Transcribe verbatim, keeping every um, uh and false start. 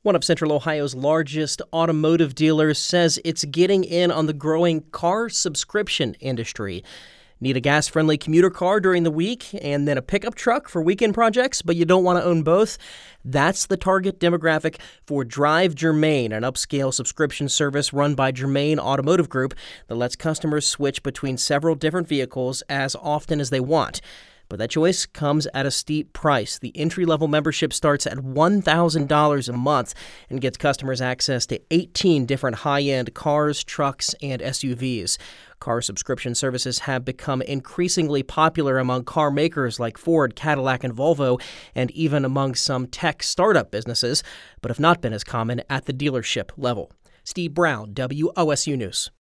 One of Central Ohio's largest automotive dealers says it's getting in on the growing car subscription industry. Need a gas-friendly commuter car during the week and then a pickup truck for weekend projects, but you don't want to own both? That's the target demographic for Drive Germain, an upscale subscription service run by Germain Automotive Group that lets customers switch between several different vehicles as often as they want. But that choice comes at a steep price. The entry-level membership starts at one thousand dollars a month and gets customers access to eighteen different high-end cars, trucks, and S U Vs. Car subscription services have become increasingly popular among car makers like Ford, Cadillac, and Volvo, and even among some tech startup businesses, but have not been as common at the dealership level. Steve Brown, W O S U News.